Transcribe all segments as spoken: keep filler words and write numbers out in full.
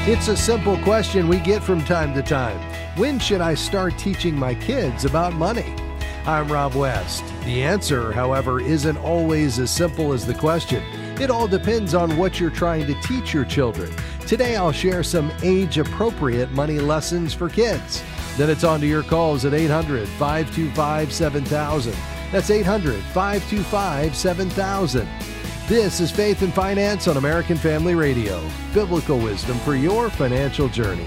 It's a simple question we get from time to time. When should I start teaching my kids about money? I'm Rob West. The answer, however, isn't always as simple as the question. It all depends on what you're trying to teach your children. Today, I'll share some age-appropriate money lessons for kids. Then it's on to your calls at eight hundred, five two five, seven thousand. That's eight hundred, five two five, seven thousand. This is Faith and Finance on American Family Radio. Biblical wisdom for your financial journey.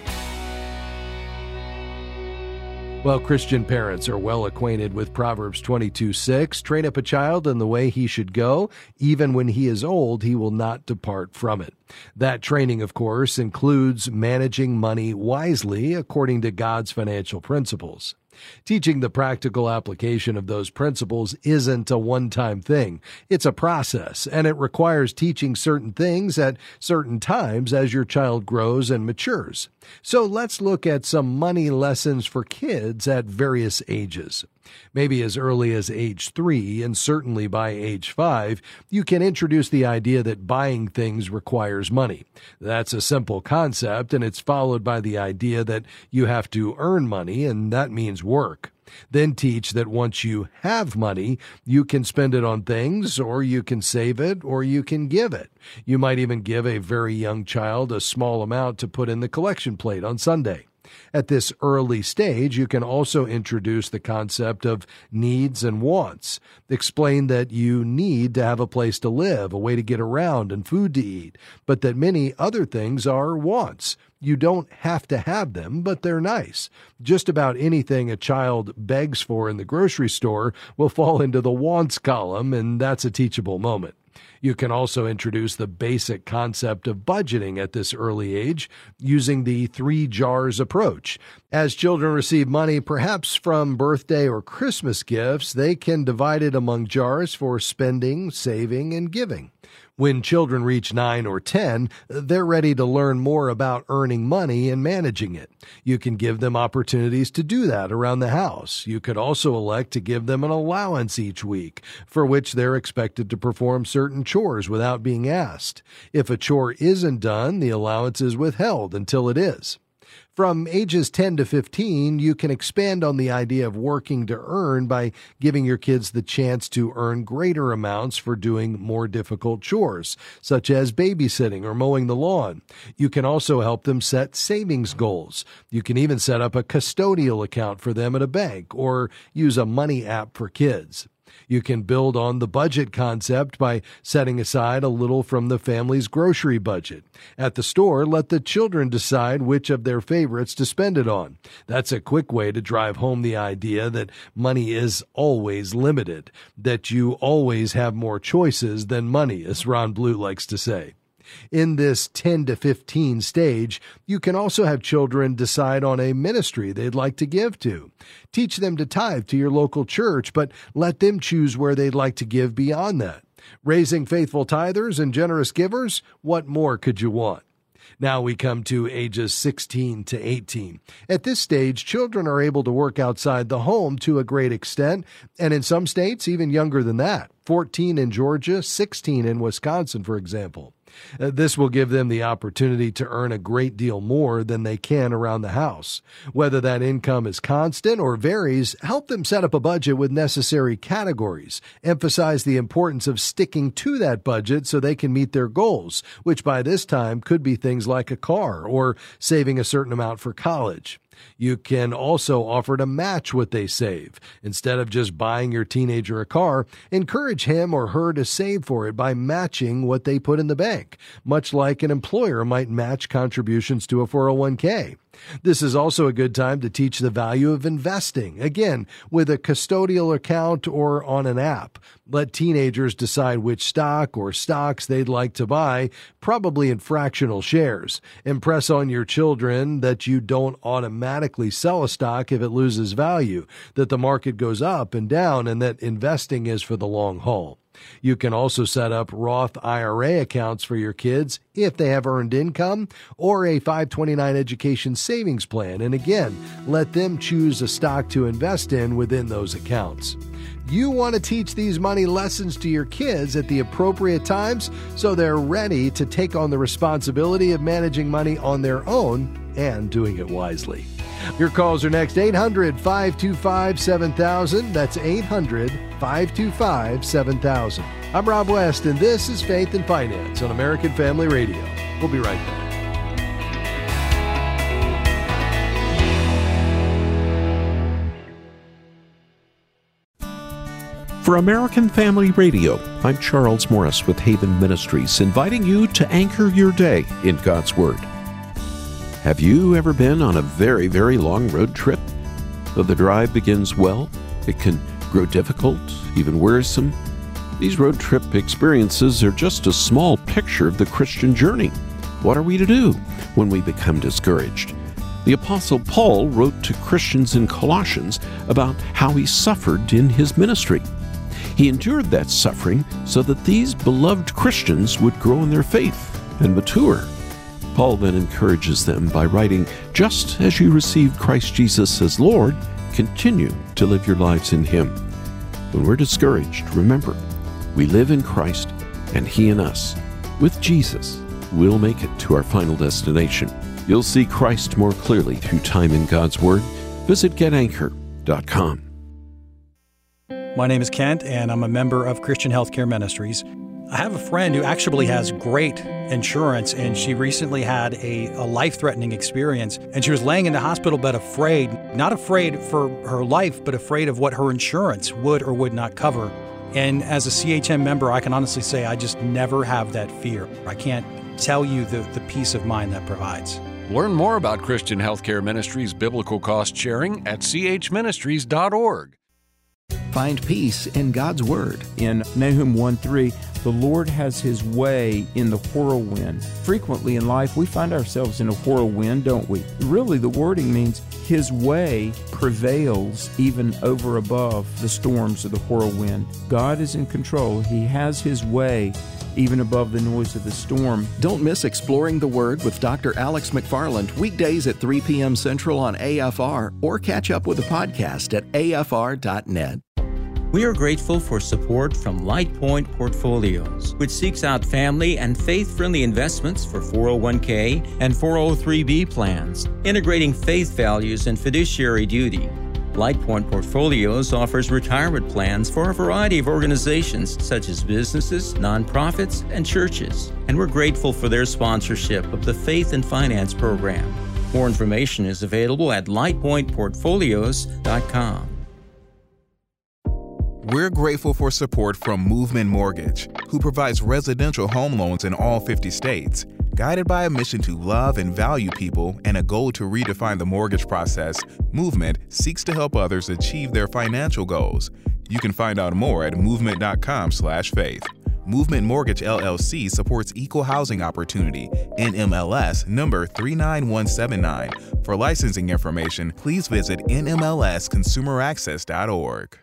Well, Christian parents are well acquainted with Proverbs twenty-two six. Train up a child in the way he should go. Even when he is old, he will not depart from it. That training, of course, includes managing money wisely according to God's financial principles. Teaching the practical application of those principles isn't a one-time thing. It's a process, and it requires teaching certain things at certain times as your child grows and matures. So let's look at some money lessons for kids at various ages. Maybe as early as age three, and certainly by age five, you can introduce the idea that buying things requires money. That's a simple concept, and it's followed by the idea that you have to earn money, and that means work. Then teach that once you have money, you can spend it on things, or you can save it, or you can give it. You might even give a very young child a small amount to put in the collection plate on Sunday. At this early stage, you can also introduce the concept of needs and wants. Explain that you need to have a place to live, a way to get around, and food to eat, but that many other things are wants. You don't have to have them, but they're nice. Just about anything a child begs for in the grocery store will fall into the wants column, and that's a teachable moment. You can also introduce the basic concept of budgeting at this early age using the three jars approach. As children receive money, perhaps from birthday or Christmas gifts, they can divide it among jars for spending, saving, and giving. When children reach nine or ten, they're ready to learn more about earning money and managing it. You can give them opportunities to do that around the house. You could also elect to give them an allowance each week, for which they're expected to perform certain chores without being asked. If a chore isn't done, the allowance is withheld until it is. From ages ten to fifteen, you can expand on the idea of working to earn by giving your kids the chance to earn greater amounts for doing more difficult chores, such as babysitting or mowing the lawn. You can also help them set savings goals. You can even set up a custodial account for them at a bank or use a money app for kids. You can build on the budget concept by setting aside a little from the family's grocery budget. At the store, let the children decide which of their favorites to spend it on. That's a quick way to drive home the idea that money is always limited, that you always have more choices than money, as Ron Blue likes to say. In this ten to fifteen stage, you can also have children decide on a ministry they'd like to give to. Teach them to tithe to your local church, but let them choose where they'd like to give beyond that. Raising faithful tithers and generous givers, what more could you want? Now we come to ages sixteen to eighteen. At this stage, children are able to work outside the home to a great extent, and in some states, even younger than that. fourteen in Georgia, sixteen in Wisconsin, for example. Uh, this will give them the opportunity to earn a great deal more than they can around the house. Whether that income is constant or varies, help them set up a budget with necessary categories. Emphasize the importance of sticking to that budget so they can meet their goals, which by this time could be things like a car or saving a certain amount for college. You can also offer to match what they save. Instead of just buying your teenager a car, encourage him or her to save for it by matching what they put in the bank, much like an employer might match contributions to a four oh one k. This is also a good time to teach the value of investing, again, with a custodial account or on an app. Let teenagers decide which stock or stocks they'd like to buy, probably in fractional shares. Impress on your children that you don't automatically sell a stock if it loses value, that the market goes up and down, and that investing is for the long haul. You can also set up Roth I R A accounts for your kids if they have earned income, or a five twenty-nine education savings plan, and again, let them choose a stock to invest in within those accounts. You want to teach these money lessons to your kids at the appropriate times so they're ready to take on the responsibility of managing money on their own and doing it wisely. Your calls are next. Eight hundred, five two five, seven thousand. That's eight hundred, five two five, seven thousand. I'm Rob West, and this is Faith and Finance on American Family Radio. We'll be right back. For American Family Radio, I'm Charles Morris with Haven Ministries, inviting you to anchor your day in God's Word. Have you ever been on a very, very long road trip? Though the drive begins well, it can grow difficult, even wearisome. These road trip experiences are just a small picture of the Christian journey. What are we to do when we become discouraged? The Apostle Paul wrote to Christians in Colossians about how he suffered in his ministry. He endured that suffering so that these beloved Christians would grow in their faith and mature. Paul then encourages them by writing, "Just as you received Christ Jesus as Lord, continue to live your lives in Him." When we're discouraged, remember, we live in Christ and He in us. With Jesus, we'll make it to our final destination. You'll see Christ more clearly through time in God's Word. Visit get anchor dot com. My name is Kent, and I'm a member of Christian Healthcare Ministries. I have a friend who actually has great insurance, and she recently had a, a life-threatening experience, and she was laying in the hospital bed afraid, not afraid for her life, but afraid of what her insurance would or would not cover. And as a C H M member, I can honestly say I just never have that fear. I can't tell you the, the peace of mind that provides. Learn more about Christian Healthcare Ministries biblical cost sharing at c h ministries dot org. Find peace in God's Word. In Nahum one three, the Lord has His way in the whirlwind. Frequently in life, we find ourselves in a whirlwind, don't we? Really, the wording means His way prevails even over above the storms of the whirlwind. God is in control. He has His way even above the noise of the storm. Don't miss Exploring the Word with Doctor Alex McFarland, weekdays at three p.m. Central on A F R, or catch up with the podcast at A F R dot net. We are grateful for support from LightPoint Portfolios, which seeks out family and faith-friendly investments for four oh one k and four oh three b plans, integrating faith values and fiduciary duty. LightPoint Portfolios offers retirement plans for a variety of organizations such as businesses, nonprofits, and churches, and we're grateful for their sponsorship of the Faith and Finance program. More information is available at light point portfolios dot com. We're grateful for support from Movement Mortgage, who provides residential home loans in all fifty states. Guided by a mission to love and value people and a goal to redefine the mortgage process, Movement seeks to help others achieve their financial goals. You can find out more at movement dot com slash faith. Movement Mortgage L L C supports equal housing opportunity, N M L S number three nine one seven nine. For licensing information, please visit N M L S consumer access dot org.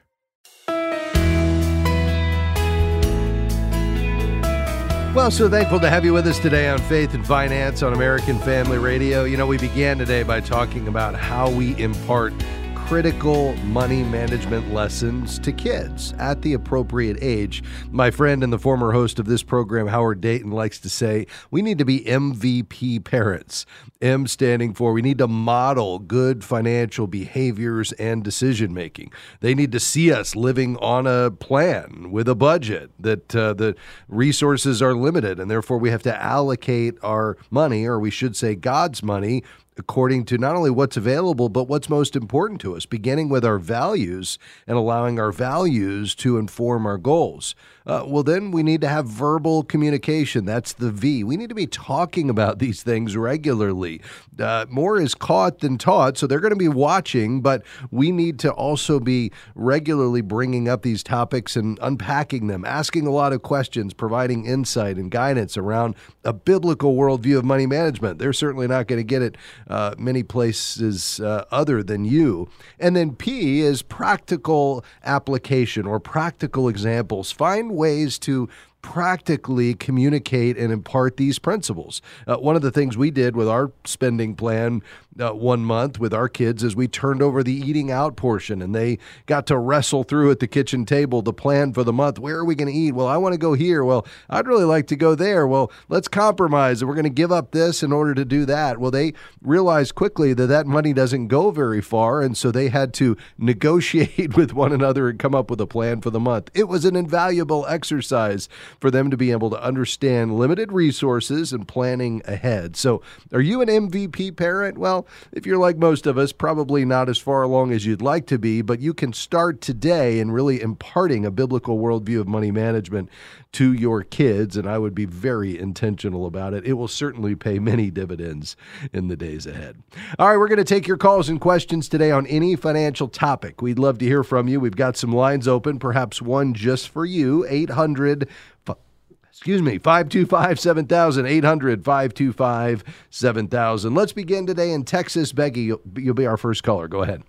Well, so thankful to have you with us today on Faith and Finance on American Family Radio. You know, we began today by talking about how we impart critical money management lessons to kids at the appropriate age. My friend and the former host of this program, Howard Dayton, likes to say we need to be M V P parents. M standing for we need to model good financial behaviors and decision making. They need to see us living on a plan with a budget, that uh, the resources are limited, and therefore we have to allocate our money, or we should say God's money, according to not only what's available, but what's most important to us, beginning with our values and allowing our values to inform our goals. Uh, well, then we need to have verbal communication. That's the V. We need to be talking about these things regularly. Uh, more is caught than taught, so they're going to be watching, but we need to also be regularly bringing up these topics and unpacking them, asking a lot of questions, providing insight and guidance around a biblical worldview of money management. They're certainly not going to get it uh, many places uh, other than you. And then P is practical application or practical examples. Find ways to practically communicate and impart these principles. Uh, one of the things we did with our spending plan uh, one month with our kids is we turned over the eating out portion, and they got to wrestle through at the kitchen table the plan for the month. Where are we going to eat? Well, I want to go here. Well, I'd really like to go there. Well, let's compromise, and we're going to give up this in order to do that. Well, they realized quickly that that money doesn't go very far, and so they had to negotiate with one another and come up with a plan for the month. It was an invaluable exercise for them to be able to understand limited resources and planning ahead. So are you an M V P parent? Well, if you're like most of us, probably not as far along as you'd like to be, but you can start today in really imparting a biblical worldview of money management to your kids, and I would be very intentional about it. It will certainly pay many dividends in the days ahead. All right, we're going to take your calls and questions today on any financial topic. We'd love to hear from you. We've got some lines open, perhaps one just for you, eight hundred Excuse me, five two five, seven thousand, eight hundred, five two five, seven thousand. Let's begin today in Texas. Becky, you'll, you'll be our first caller. Go ahead.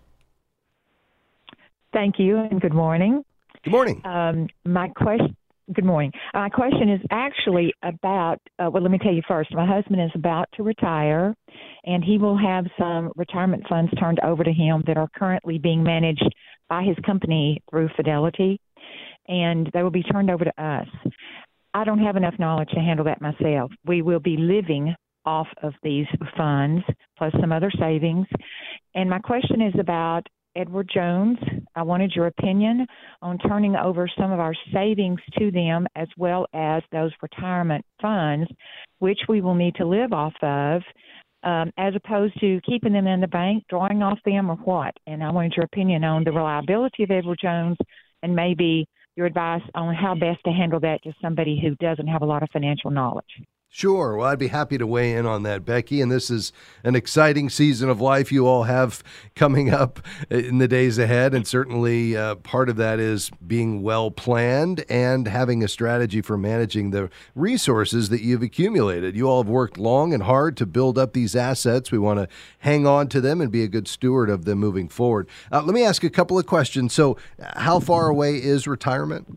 Thank you, and good morning. Good morning. Um, my question, good morning. My question is actually about, uh, well, let me tell you first. My husband is about to retire, and he will have some retirement funds turned over to him that are currently being managed by his company through Fidelity, and they will be turned over to us. I don't have enough knowledge to handle that myself. We will be living off of these funds, plus some other savings. And my question is about Edward Jones. I wanted your opinion on turning over some of our savings to them, as well as those retirement funds, which we will need to live off of, um, as opposed to keeping them in the bank, drawing off them, or what. And I wanted your opinion on the reliability of Edward Jones, and maybe your advice on how best to handle that to somebody who doesn't have a lot of financial knowledge. Sure. Well, I'd be happy to weigh in on that, Becky. And this is an exciting season of life you all have coming up in the days ahead. And certainly uh, part of that is being well planned and having a strategy for managing the resources that you've accumulated. You all have worked long and hard to build up these assets. We want to hang on to them and be a good steward of them moving forward. Uh, let me ask a couple of questions. So how far away is retirement?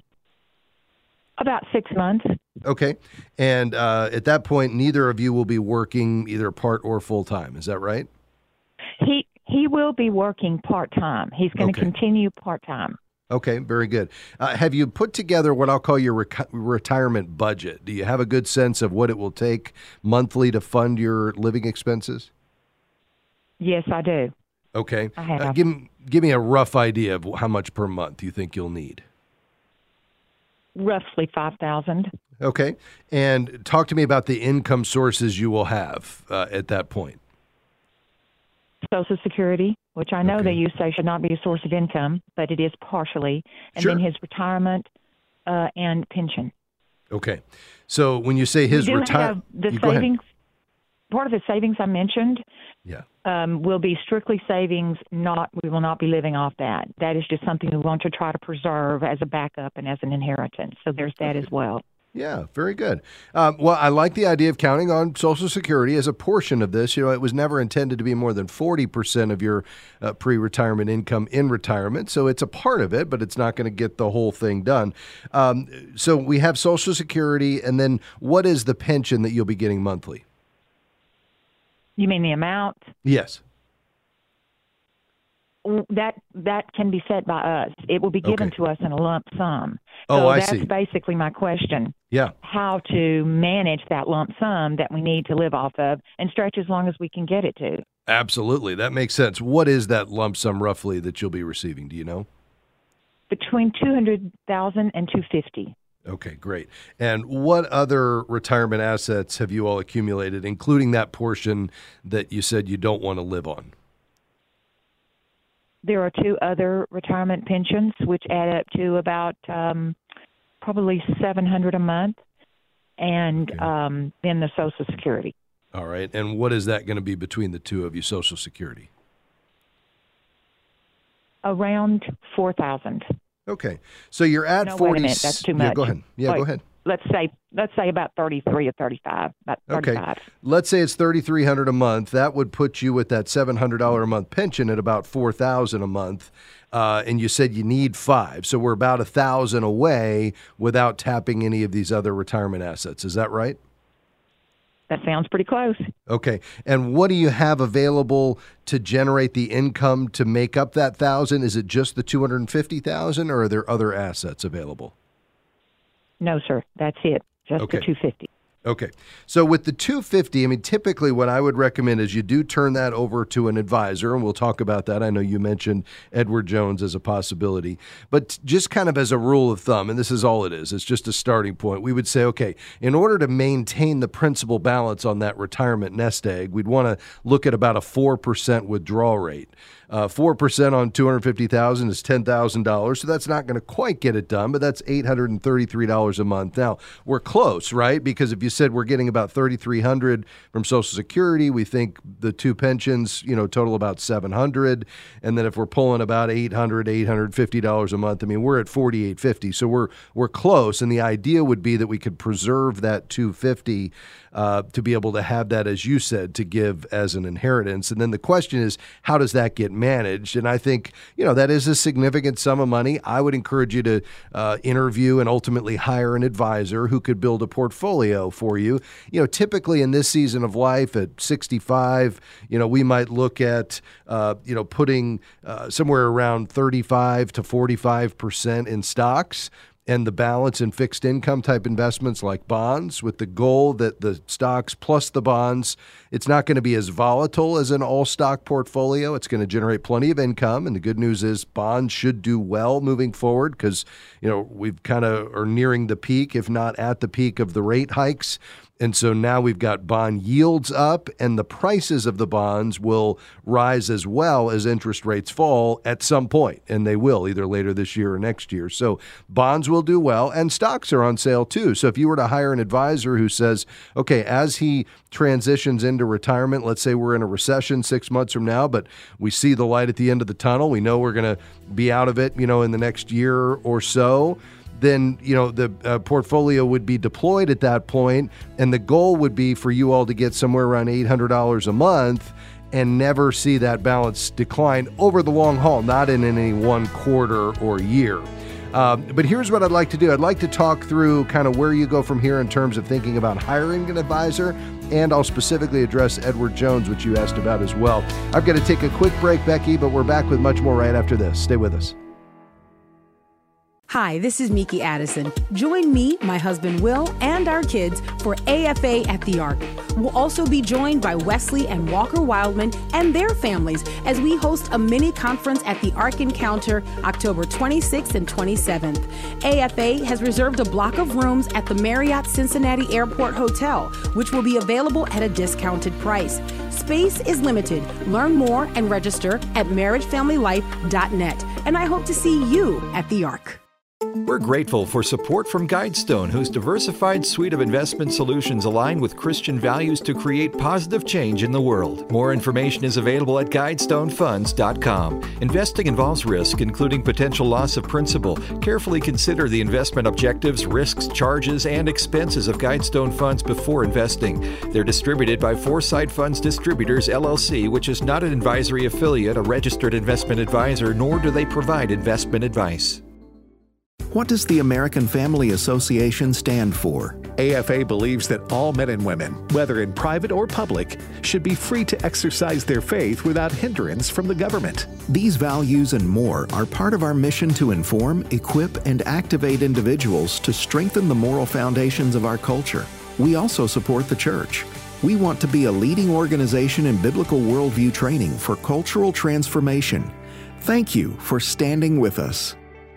About six months. Okay. And uh, at that point, neither of you will be working either part or full time. Is that right? He he will be working part time. He's going to Okay. continue part time. Okay, very good. Uh, have you put together what I'll call your rec- retirement budget? Do you have a good sense of what it will take monthly to fund your living expenses? Yes, I do. Okay. I have. Uh, give, give me a rough idea of how much per month you think you'll need. Roughly five thousand. Okay. And talk to me about the income sources you will have uh, at that point. Social Security, which I know Okay. that you say should not be a source of income, but it is partially, and Sure. then his retirement uh, and pension. Okay. So when you say his we do retirement, have the savings. Part of the savings I mentioned Yeah. um, will be strictly savings. Not we will not be living off that. That is just something we want to try to preserve as a backup and as an inheritance. So there's that as well. Yeah, very good. Um, well, I like the idea of counting on Social Security as a portion of this. You know, it was never intended to be more than forty percent of your uh, pre-retirement income in retirement. So it's a part of it, but it's not going to get the whole thing done. Um, so we have Social Security, and then what is the pension that you'll be getting monthly? You mean the amount? Yes. That that can be set by us. It will be given Okay. to us in a lump sum. So Oh, I that's see. basically my question. Yeah. How to manage that lump sum that we need to live off of and stretch as long as we can get it to. Absolutely. That makes sense. What is that lump sum roughly that you'll be receiving? Do you know? Between two hundred thousand and two fifty. Okay, great. And what other retirement assets have you all accumulated, including that portion that you said you don't want to live on? There are two other retirement pensions, which add up to about um, probably seven hundred a month, and Okay. um, then the Social Security. All right. And what is that going to be between the two of you, Social Security? Around four thousand. Okay. So you're at No, forty. wait a minute. That's too Yeah, much. go ahead. Yeah, Wait. go ahead. let's say let's say about thirty-three or thirty-five, about thirty-five. Okay. Let's say it's thirty-three hundred dollars a month. That would put you with that seven hundred dollars a month pension at about four thousand dollars a month. Uh, and you said you need five. So we're about one thousand dollars away without tapping any of these other retirement assets. Is that right? That sounds pretty close. Okay. And what do you have available to generate the income to make up that thousand? Is it just the two hundred fifty thousand dollars or are there other assets available? No, sir. That's it. Just Okay. the two hundred fifty thousand dollars. Okay. So with the two hundred fifty, I mean, typically what I would recommend is you do turn that over to an advisor, and we'll talk about that. I know you mentioned Edward Jones as a possibility, but just kind of as a rule of thumb, and this is all it is, it's just a starting point. We would say, okay, in order to maintain the principal balance on that retirement nest egg, we'd want to look at about a four percent withdrawal rate. Uh, four percent on two hundred fifty thousand dollars is ten thousand dollars, so that's not going to quite get it done, but that's eight hundred thirty-three dollars a month. Now, we're close, right? Because if you said we're getting about thirty-three hundred dollars from Social Security, we think the two pensions, you know, total about seven hundred dollars, and then if we're pulling about eight hundred dollars, eight hundred fifty dollars a month, I mean, we're at forty-eight fifty, so we're we're close, and the idea would be that we could preserve that two hundred fifty dollars uh, to be able to have that, as you said, to give as an inheritance. And then the question is, how does that get managed? And I think, you know, that is a significant sum of money. I would encourage you to uh, interview and ultimately hire an advisor who could build a portfolio for you. You know, typically in this season of life at sixty-five, you know, we might look at, uh, you know, putting uh, somewhere around thirty-five to forty-five percent in stocks, and the balance in fixed income type investments like bonds, with the goal that the stocks plus the bonds, it's not going to be as volatile as an all stock portfolio. It's going to generate plenty of income. And the good news is bonds should do well moving forward because, you know, we've kind of are nearing the peak, if not at the peak of the rate hikes. And so now we've got bond yields up, and the prices of the bonds will rise as well as interest rates fall at some point, and they will either later this year or next year. So bonds will do well, and stocks are on sale too. So if you were to hire an advisor who says, okay, as he transitions into retirement, let's say we're in a recession six months from now, but we see the light at the end of the tunnel, we know we're going to be out of it, you know, in the next year or so, then, you know, the uh, portfolio would be deployed at that point, and the goal would be for you all to get somewhere around eight hundred dollars a month and never see that balance decline over the long haul, not in any one quarter or year. Uh, but here's what I'd like to do. I'd like to talk through kind of where you go from here in terms of thinking about hiring an advisor, and I'll specifically address Edward Jones, which you asked about as well. I've got to take a quick break, Becky, but we're back with much more right after this. Stay with us. Hi, this is Miki Addison. Join me, my husband Will, and our kids for A F A at the Ark. We'll also be joined by Wesley and Walker Wildman and their families as we host a mini conference at the Ark Encounter October twenty-sixth and twenty-seventh. A F A has reserved a block of rooms at the Marriott Cincinnati Airport Hotel, which will be available at a discounted price. Space is limited. Learn more and register at marriage family life dot net. And I hope to see you at the Ark. We're grateful for support from Guidestone, whose diversified suite of investment solutions align with Christian values to create positive change in the world. More information is available at guidestone funds dot com. Investing involves risk, including potential loss of principal. Carefully consider the investment objectives, risks, charges, and expenses of Guidestone funds before investing. They're distributed by Foresight Funds Distributors, L L C, which is not an advisory affiliate, a registered investment advisor, nor do they provide investment advice. What does the American Family Association stand for? A F A believes that all men and women, whether in private or public, should be free to exercise their faith without hindrance from the government. These values and more are part of our mission to inform, equip, and activate individuals to strengthen the moral foundations of our culture. We also support the church. We want to be a leading organization in biblical worldview training for cultural transformation. Thank you for standing with us.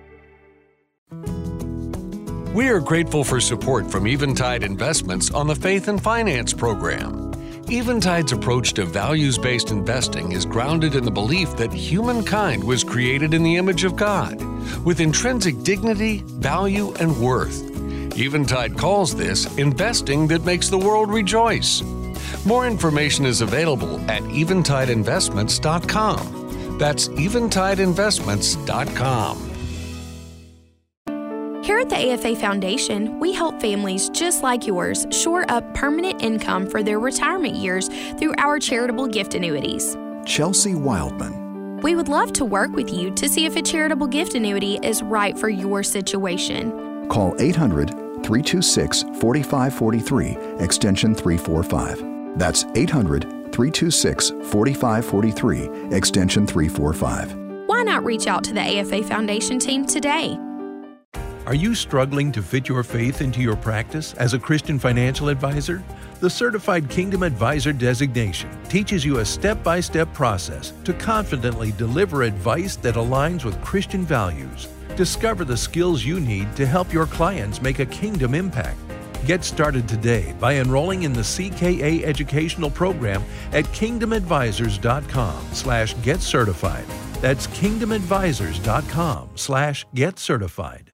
We are grateful for support from Eventide Investments on the Faith and Finance program. Eventide's approach to values-based investing is grounded in the belief that humankind was created in the image of God, with intrinsic dignity, value, and worth. Eventide calls this investing that makes the world rejoice. More information is available at eventide investments dot com. That's eventide investments dot com. Here at the A F A Foundation, we help families just like yours shore up permanent income for their retirement years through our charitable gift annuities. Chelsea Wildman. We would love to work with you to see if a charitable gift annuity is right for your situation. Call eight hundred, three two six, four five four three, extension three forty-five. That's eight hundred, three two six, four five four three, extension three forty-five. Why not reach out to the A F A Foundation team today? Are you struggling to fit your faith into your practice as a Christian financial advisor? The Certified Kingdom Advisor designation teaches you a step-by-step process to confidently deliver advice that aligns with Christian values. Discover the skills you need to help your clients make a kingdom impact. Get started today by enrolling in the C K A educational program at kingdomadvisors.com slash get certified. That's kingdomadvisors.com slash get certified.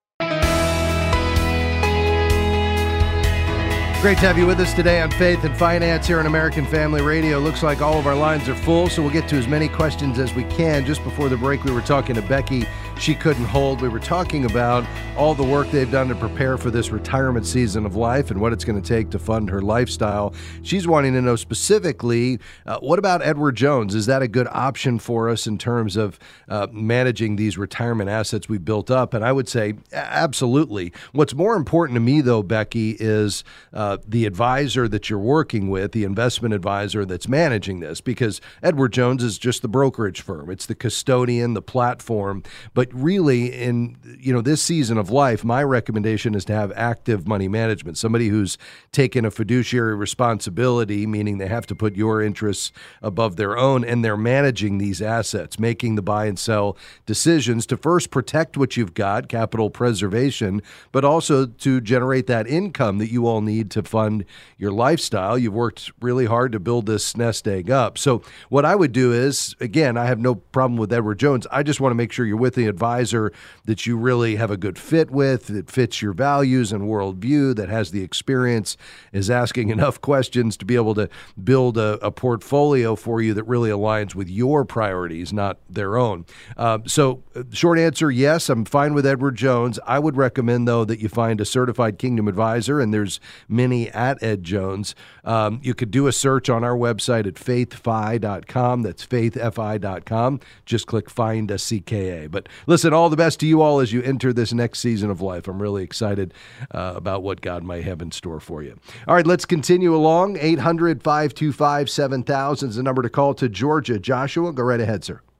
Great to have you with us today on Faith and Finance here on American Family Radio. Looks like all of our lines are full, so we'll get to as many questions as we can. Just before the break, we were talking to Becky. She couldn't hold. We were talking about all the work they've done to prepare for this retirement season of life and what it's going to take to fund her lifestyle. She's wanting to know specifically, uh, what about Edward Jones? Is that a good option for us in terms of uh, managing these retirement assets we built up? And I would say absolutely. What's more important to me, though, Becky, is uh, the advisor that you're working with, the investment advisor that's managing this, because Edward Jones is just the brokerage firm. It's the custodian, the platform. But really, in you know this season of life, my recommendation is to have active money management, somebody who's taken a fiduciary responsibility, meaning they have to put your interests above their own, and they're managing these assets, making the buy and sell decisions to first protect what you've got, capital preservation, but also to generate that income that you all need to fund your lifestyle. You've worked really hard to build this nest egg up. So what I would do is, again, I have no problem with Edward Jones. I just want to make sure you're with the advisor that you really have a good fit with, that fits your values and worldview, that has the experience, is asking enough questions to be able to build a, a portfolio for you that really aligns with your priorities, not their own. Uh, so short answer, yes, I'm fine with Edward Jones. I would recommend, though, that you find a certified Kingdom advisor, and there's many at Ed Jones. Um, you could do a search on our website at faith fi dot com. That's faith fi dot com. Just click Find a C K A. But listen, all the best to you all as you enter this next season of life. I'm really excited uh, about what God might have in store for you. All right, let's continue along. eight hundred, five two five, seven thousand is the number to call to Georgia. Joshua, go right ahead, sir.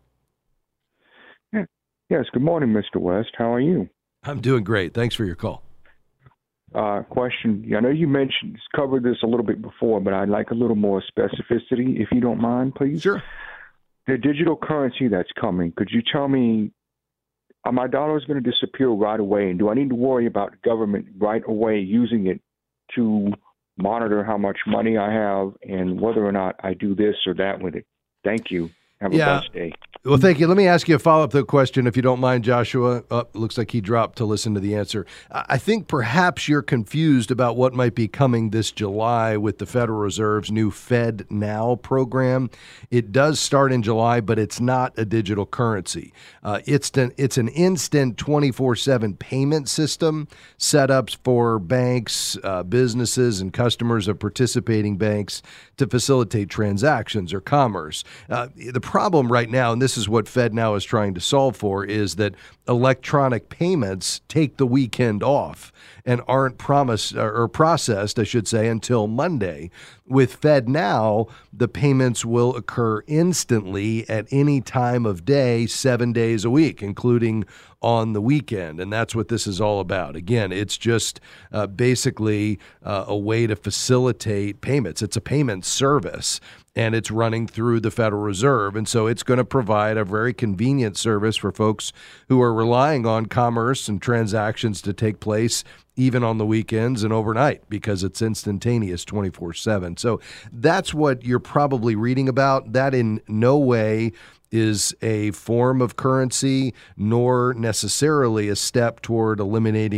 Yes, good morning, Mister West. How are you? I'm doing great. Thanks for your call. Uh, question. I know you mentioned, covered this a little bit before, but I'd like a little more specificity, if you don't mind, please. Sure. The digital currency that's coming, could you tell me, are my dollars going to disappear right away? And do I need to worry about the government right away using it to monitor how much money I have and whether or not I do this or that with it? Thank you. Have a yeah. blessed day. Well, thank you. Let me ask you a follow-up question, if you don't mind, Joshua. Oh, looks like he dropped to listen to the answer. I think perhaps you're confused about what might be coming this July with the Federal Reserve's new Fed Now program. It does start in July, but it's not a digital currency. Uh, it's, an, it's an instant twenty-four seven payment system set up for banks, uh, businesses, and customers of participating banks to facilitate transactions or commerce. Uh, the problem right now, and this is what FedNow is trying to solve for, is that electronic payments take the weekend off and aren't promised or processed, I should say, until Monday. With FedNow, the payments will occur instantly at any time of day, seven days a week, including on the weekend. And that's what this is all about. Again, it's just uh, basically uh, a way to facilitate payments. It's a payment service, and it's running through the Federal Reserve. And so it's going to provide a very convenient service for folks who are relying on commerce and transactions to take place even on the weekends and overnight, because it's instantaneous twenty-four seven. So that's what you're probably reading about. That in no way is a form of currency, nor necessarily a step toward eliminating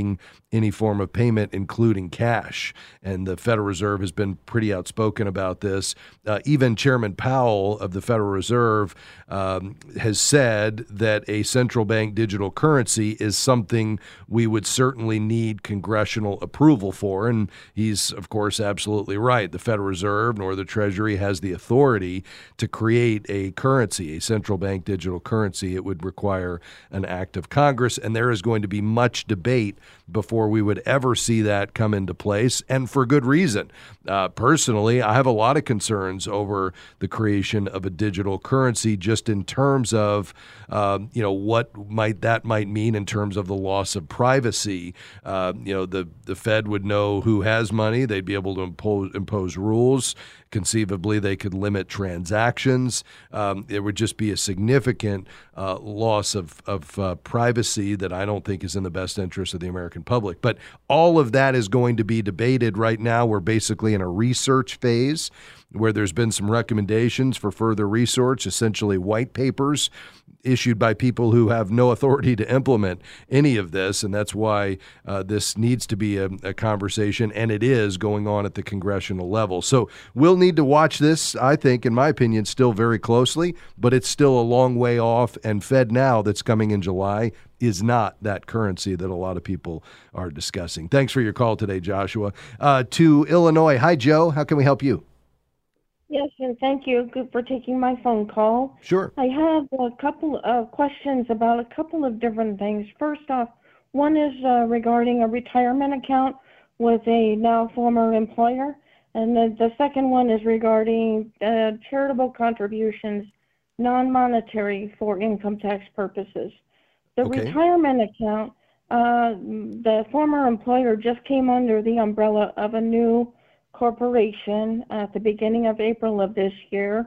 any form of payment, including cash. And the Federal Reserve has been pretty outspoken about this. Uh, even Chairman Powell of the Federal Reserve um, has said that a central bank digital currency is something we would certainly need congressional approval for. And he's, of course, absolutely right. The Federal Reserve nor the Treasury has the authority to create a currency, a central bank digital currency. It would require an act of Congress, and there is going to be much debate before we would ever see that come into place, and for good reason. Uh, personally, I have a lot of concerns over the creation of a digital currency, just in terms of, uh, you know, what might that might mean in terms of the loss of privacy. Uh, you know, the the Fed would know who has money; they'd be able to impose impose rules. Conceivably, they could limit transactions. Um, it would just be a significant uh, loss of, of uh, privacy that I don't think is in the best interest of the American public. But all of that is going to be debated right now. We're basically in a research phase where there's been some recommendations for further research, essentially white papers issued by people who have no authority to implement any of this, and that's why uh, this needs to be a, a conversation, and it is going on at the congressional level. So we'll need to watch this, I think, in my opinion, still very closely, but it's still a long way off, and FedNow that's coming in July is not that currency that a lot of people are discussing. Thanks for your call today, Joshua. Uh, to Illinois. Hi, Joe. How can we help you? Yes, and thank you for taking my phone call. Sure. I have a couple of questions about a couple of different things. First off, one is uh, regarding a retirement account with a now former employer, and the, the second one is regarding uh, charitable contributions, non-monetary for income tax purposes. The Okay. retirement account, uh, the former employer just came under the umbrella of a new corporation at the beginning of April of this year,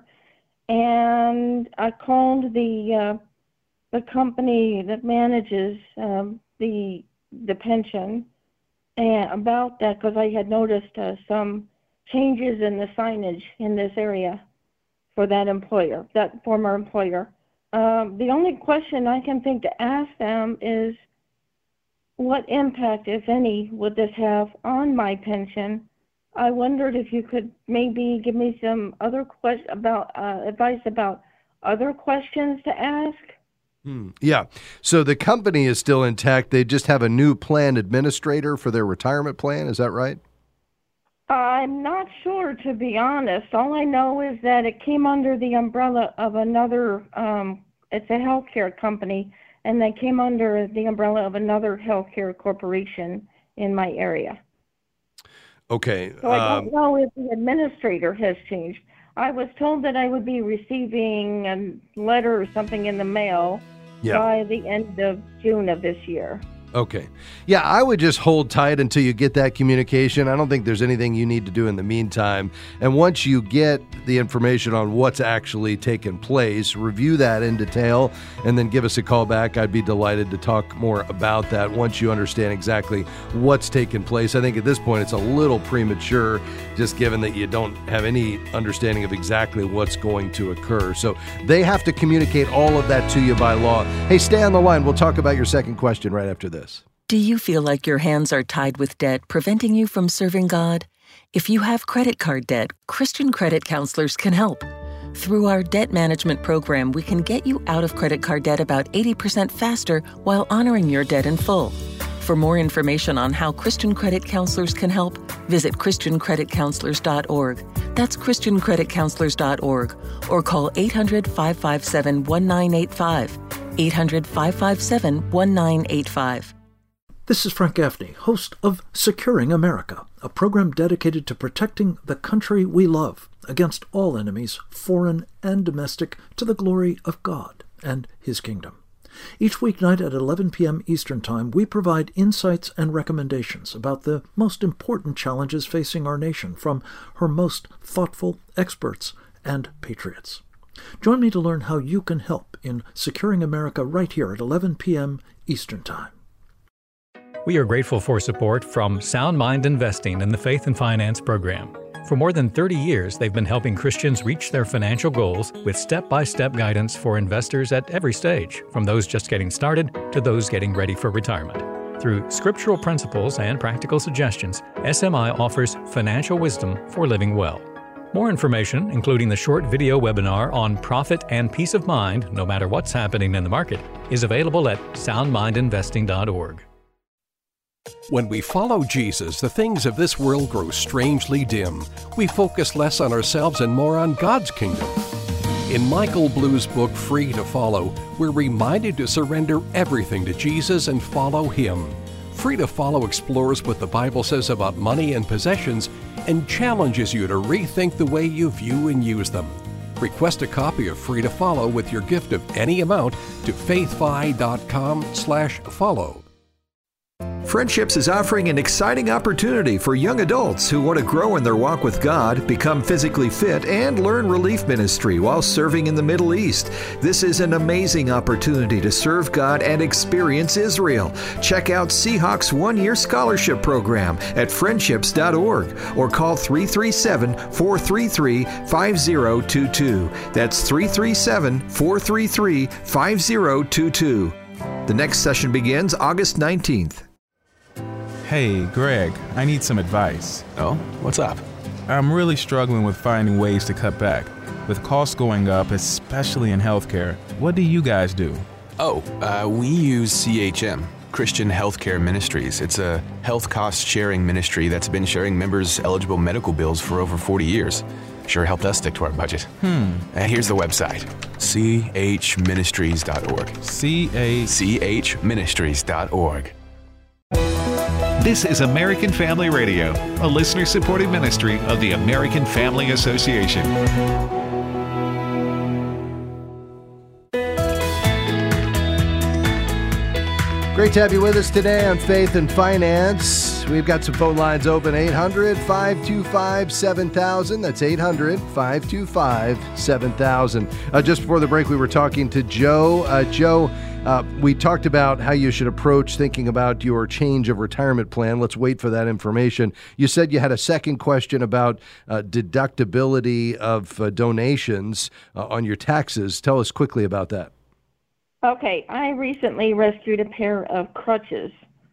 and I called the uh, the company that manages um, the the pension and about that because I had noticed uh, some changes in the signage in this area for that employer, that former employer. Um, the only question I can think to ask them is, what impact, if any, would this have on my pension? I wondered if you could maybe give me some other question about uh, advice about other questions to ask. Hmm. Yeah. So the company is still intact. They just have a new plan administrator for their retirement plan. Is that right? I'm not sure, to be honest. All I know is that it came under the umbrella of another, um, it's a healthcare company, and they came under the umbrella of another healthcare corporation in my area. Okay. So I um, don't know if the administrator has changed. I was told that I would be receiving a letter or something in the mail Yeah. by the end of June of this year. Okay. Yeah, I would just hold tight until you get that communication. I don't think there's anything you need to do in the meantime. And once you get the information on what's actually taken place, review that in detail, and then give us a call back. I'd be delighted to talk more about that once you understand exactly what's taken place. I think at this point it's a little premature, just given that you don't have any understanding of exactly what's going to occur. So they have to communicate all of that to you by law. Hey, stay on the line. We'll talk about your second question right after this. Do you feel like your hands are tied with debt, preventing you from serving God? If you have credit card debt, Christian Credit Counselors can help. Through our debt management program, we can get you out of credit card debt about eighty percent faster while honoring your debt in full. For more information on how Christian Credit Counselors can help, visit Christian Credit Counselors dot org. That's Christian Credit Counselors dot org, or call eight hundred, five five seven, one nine eight five. eight hundred, five five seven, one nine eight five. This is Frank Gaffney, host of Securing America, a program dedicated to protecting the country we love against all enemies, foreign and domestic, to the glory of God and His kingdom. Each weeknight at eleven p.m. Eastern Time, we provide insights and recommendations about the most important challenges facing our nation from her most thoughtful experts and patriots. Join me to learn how you can help in Securing America right here at eleven p.m. Eastern Time. We are grateful for support from Sound Mind Investing in the Faith and Finance Program. For more than thirty years, they've been helping Christians reach their financial goals with step-by-step guidance for investors at every stage, from those just getting started to those getting ready for retirement. Through scriptural principles and practical suggestions, S M I offers financial wisdom for living well. More information, including the short video webinar on profit and peace of mind, no matter what's happening in the market, is available at sound mind investing dot org. When we follow Jesus, the things of this world grow strangely dim. We focus less on ourselves and more on God's kingdom. In Michael Blue's book, Free to Follow, we're reminded to surrender everything to Jesus and follow Him. Free to Follow explores what the Bible says about money and possessions and challenges you to rethink the way you view and use them. Request a copy of Free to Follow with your gift of any amount to faithfi dot com slash follow. Friendships is offering an exciting opportunity for young adults who want to grow in their walk with God, become physically fit, and learn relief ministry while serving in the Middle East. This is an amazing opportunity to serve God and experience Israel. Check out Seahawks one-year scholarship program at friendships dot org or call three three seven, four three three, five zero two two. That's three three seven, four three three, five zero two two. The next session begins August nineteenth. Hey, Greg, I need some advice. Oh, what's up? I'm really struggling with finding ways to cut back. With costs going up, especially in healthcare, what do you guys do? Oh, uh, we use C H M, Christian Healthcare Ministries. It's a health cost sharing ministry that's been sharing members' eligible medical bills for over forty years. Sure helped us stick to our budget. Hmm. Uh, here's the website, c h ministries dot org. C A c h ministries dot org. This is American Family Radio, a listener-supported ministry of the American Family Association. Great to have you with us today on Faith and Finance. We've got some phone lines open, eight hundred, five two five, seven thousand. That's eight hundred, five two five, seven thousand. Uh, just before the break, we were talking to Joe. Uh, Joe, uh, we talked about how you should approach thinking about your change of retirement plan. Let's wait for that information. You said you had a second question about uh, deductibility of uh, donations uh, on your taxes. Tell us quickly about that. Okay, I recently rescued a pair of crutches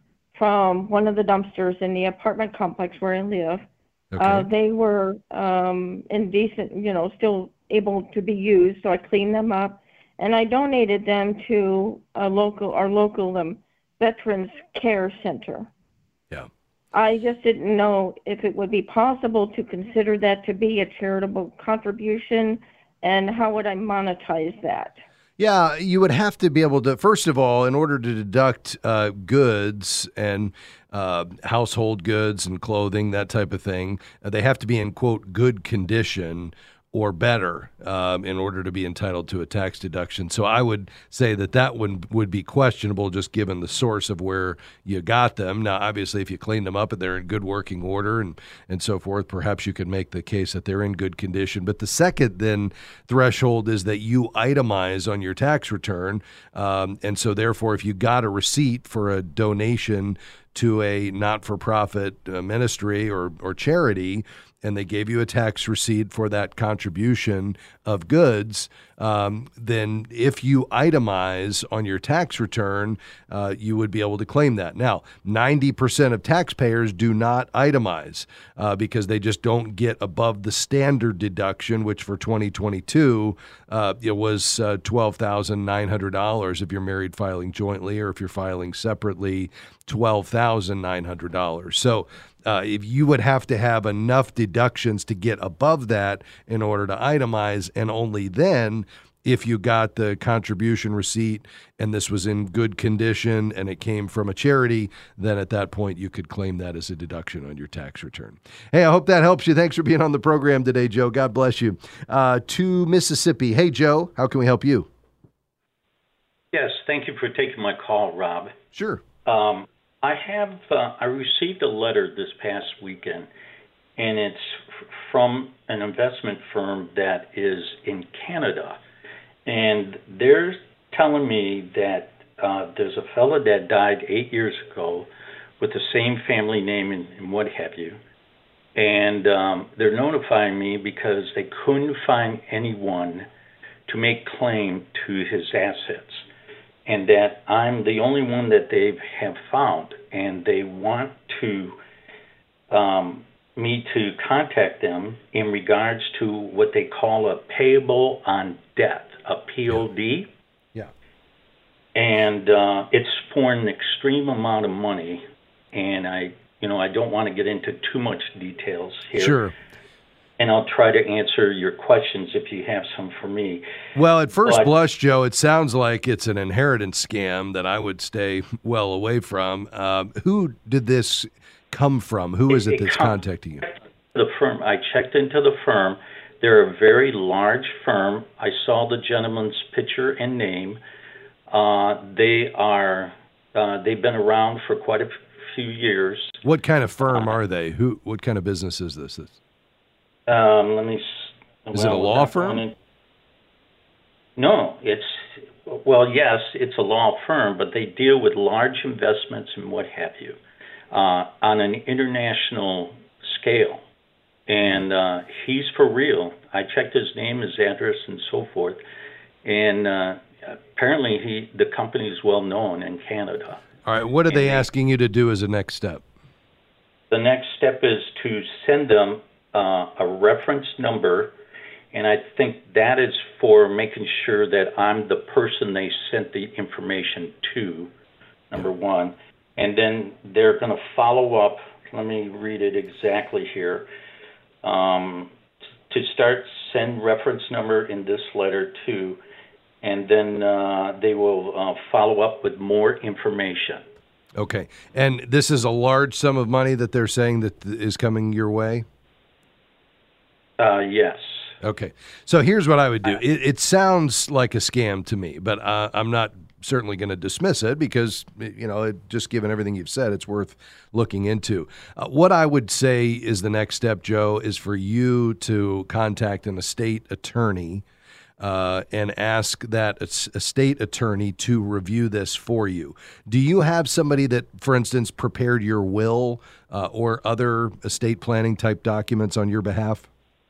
from one of the dumpsters in the apartment complex where I live. Okay. Uh, they were um, in decent, you know, still able to be used, so I cleaned them up, and I donated them to a local, our local um, Veterans Care Center. Yeah. I just didn't know if it would be possible to consider that to be a charitable contribution, and how would I monetize that? Yeah, you would have to be able to, first of all, in order to deduct uh, goods and uh, household goods and clothing, that type of thing, uh, they have to be in, quote, good condition or better um, in order to be entitled to a tax deduction. So I would say that that would, would be questionable just given the source of where you got them. Now, obviously, if you clean them up and they're in good working order and, and so forth, perhaps you could make the case that they're in good condition. But the second then threshold is that you itemize on your tax return. Um, and so therefore, if you got a receipt for a donation to a not-for-profit uh, ministry or, or charity, and they gave you a tax receipt for that contribution of goods, um, then if you itemize on your tax return, uh, you would be able to claim that. Now, ninety percent of taxpayers do not itemize uh, because they just don't get above the standard deduction, which for twenty twenty-two, uh, it was uh, twelve thousand nine hundred dollars if you're married filing jointly, or if you're filing separately, twelve thousand nine hundred dollars. So Uh, if you would have to have enough deductions to get above that in order to itemize, and only then, if you got the contribution receipt and this was in good condition and it came from a charity, then at that point you could claim that as a deduction on your tax return. Hey, I hope that helps you. Thanks for being on the program today, Joe. God bless you. Uh, to Mississippi. Hey, Joe, how can we help you? Yes, thank you for taking my call, Rob. Sure. Um, I have, uh, I received a letter this past weekend, and it's f- from an investment firm that is in Canada. And they're telling me that uh, there's a fellow that died eight years ago with the same family name and, and what have you. And um, they're notifying me because they couldn't find anyone to make claim to his assets. and that I'm the only one that they have found, and they want to um, me to contact them in regards to what they call a payable on death, a P O D. Yeah. And uh, it's for an extreme amount of money, and I, you know, I don't want to get into too much details here. Sure. And I'll try to answer your questions if you have some for me. Well, at first but, blush, Joe, it sounds like it's an inheritance scam that I would stay well away from. Um, who did this come from? Who is it, it that's contacting you? The firm. I checked into the firm. They're a very large firm. I saw the gentleman's picture and name. Uh, they are. Uh, they've been around for quite a few years. What kind of firm uh, are they? Who? What kind of business is this? Um, let me. Is well, it a law firm? It, no, it's well, yes, it's a law firm, but they deal with large investments and what have you uh, on an international scale. And uh, he's for real. I checked his name, his address, and so forth. And uh, apparently, he the company is well known in Canada. All right. What are and they asking you to do as a next step? The next step is to send them uh, a reference number, and I think that is for making sure that I'm the person they sent the information to, number one. And then they're going to follow up. Let me read it exactly here. Um, to start, send reference number in this letter too, and then uh, they will uh, follow up with more information. Okay. And this is a large sum of money that they're saying that is coming your way? Uh, yes. Okay. So here's what I would do. It, it sounds like a scam to me, but uh, I'm not certainly going to dismiss it because, you know, it, just given everything you've said, it's worth looking into. Uh, what I would say is the next step, Joe, is for you to contact an estate attorney uh, and ask that estate attorney to review this for you. Do you have somebody that, for instance, prepared your will uh, or other estate planning type documents on your behalf?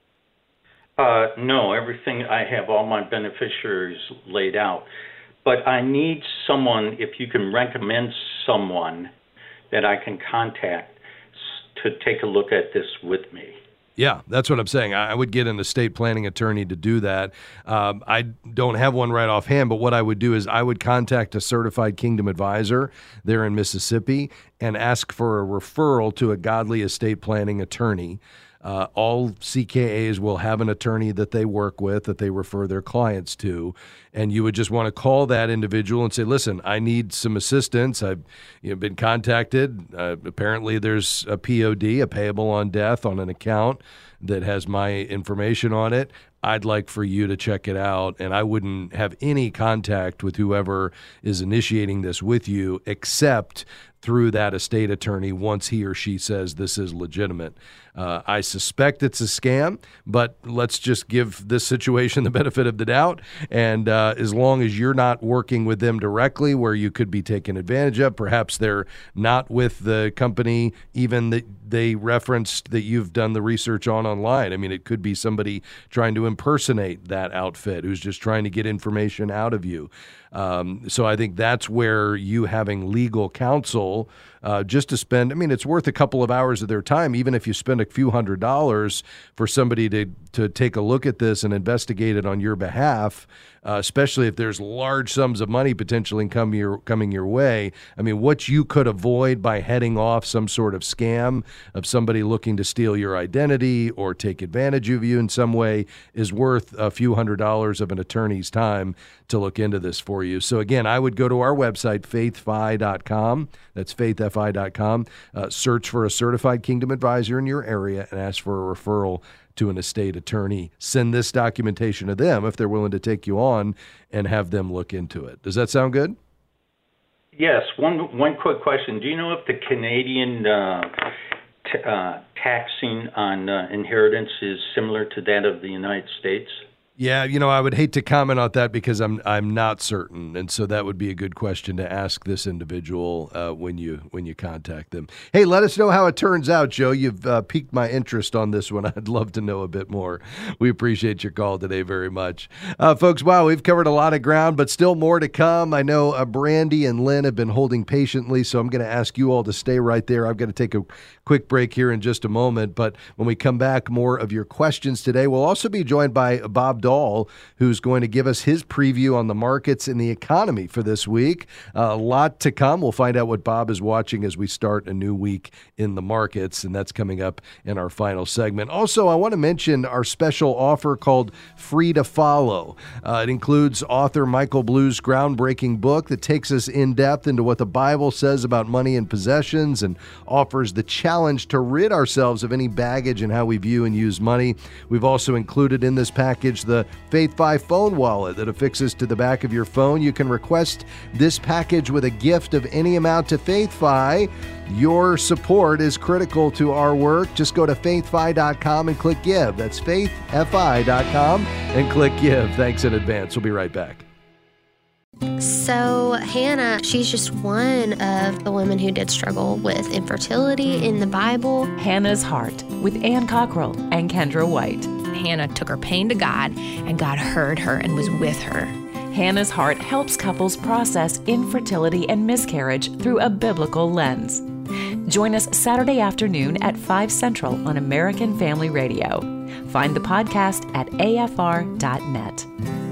Uh, no, everything, I have all my beneficiaries laid out. But I need someone, if you can recommend someone that I can contact to take a look at this with me. Yeah, that's what I'm saying. I would get an estate planning attorney to do that. Um, I don't have one right offhand, but what I would do is I would contact a certified Kingdom advisor there in Mississippi and ask for a referral to a godly estate planning attorney. Uh, all C K As will have an attorney that they work with, that they refer their clients to, and you would just want to call that individual and say, listen, I need some assistance. I've you know, been contacted. Uh, apparently there's a P O D, a payable on death, on an account that has my information on it. I'd like for you to check it out, and I wouldn't have any contact with whoever is initiating this with you except through that estate attorney once he or she says this is legitimate. Uh, I suspect it's a scam, but let's just give this situation the benefit of the doubt. And uh, as long as you're not working with them directly where you could be taken advantage of, perhaps they're not with the company even that they referenced that you've done the research on online. I mean, it could be somebody trying to impersonate that outfit who's just trying to get information out of you. Um, so I think that's where you having legal counsel uh, just to spend, I mean, it's worth a couple of hours of their time, even if you spend a few hundred dollars for somebody to, to take a look at this and investigate it on your behalf, uh, especially if there's large sums of money potentially come your, coming your way. I mean, what you could avoid by heading off some sort of scam of somebody looking to steal your identity or take advantage of you in some way is worth a few hundred dollars of an attorney's time to look into this for you. So again, I would go to our website, faith fi dot com. That's faith fi dot com. Uh, search for a certified Kingdom advisor in your area and ask for a referral to an estate attorney. Send this documentation to them if they're willing to take you on and have them look into it. Does that sound good? Yes. One one quick question. Do you know if the Canadian uh, t- uh, taxing on uh, inheritance is similar to that of the United States? Yeah, you know, I would hate to comment on that because I'm I'm not certain, and so that would be a good question to ask this individual uh, when you when you contact them. Hey, let us know how it turns out, Joe. You've uh, piqued my interest on this one. I'd love to know a bit more. We appreciate your call today very much, uh, folks. Wow, we've covered a lot of ground, but still more to come. I know uh, Brandy and Lynn have been holding patiently, so I'm going to ask you all to stay right there. I'm going to take a quick break here in just a moment, but when we come back, more of your questions today. We'll also be joined by Bob Dahl, who's going to give us his preview on the markets and the economy for this week. Uh, a lot to come. We'll find out what Bob is watching as we start a new week in the markets, and that's coming up in our final segment. Also, I want to mention our special offer called Free to Follow. Uh, it includes author Michael Blue's groundbreaking book that takes us in depth into what the Bible says about money and possessions and offers the challenge to rid ourselves of any baggage in how we view and use money. We've also included in this package the FaithFi phone wallet that affixes to the back of your phone. You can request this package with a gift of any amount to FaithFi. Your support is critical to our work. Just go to faith fi dot com and click give. That's faith fi dot com and click give. Thanks in advance. We'll be right back. So Hannah, she's just one of the women who did struggle with infertility in the Bible. Hannah's Heart with Ann Cockrell and Kendra White. Hannah took her pain to God, and God heard her and was with her. Hannah's Heart helps couples process infertility and miscarriage through a biblical lens. Join us Saturday afternoon at five Central on American Family Radio. Find the podcast at A F R dot net.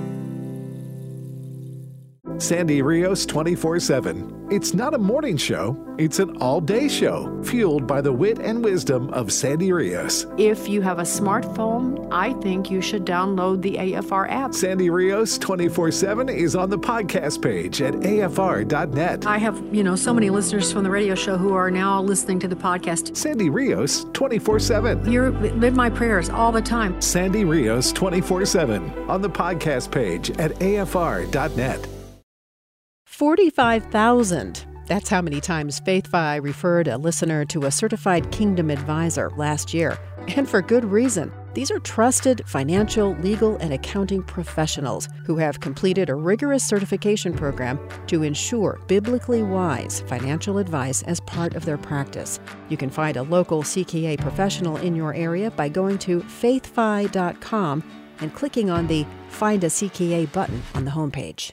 Sandy Rios twenty-four seven. It's not a morning show, it's an all-day show, fueled by the wit and wisdom of Sandy Rios. If you have a smartphone, I think you should download the A F R app. Sandy Rios twenty-four seven is on the podcast page at A F R dot net. I have, you know, so many listeners from the radio show who are now listening to the podcast. Sandy Rios twenty-four seven. You live my prayers all the time. Sandy Rios twenty-four seven on the podcast page at A F R dot net. forty-five thousand. That's how many times FaithFi referred a listener to a certified Kingdom advisor last year. And for good reason. These are trusted financial, legal, and accounting professionals who have completed a rigorous certification program to ensure biblically wise financial advice as part of their practice. You can find a local C K A professional in your area by going to faith fi dot com and clicking on the Find a C K A button on the homepage.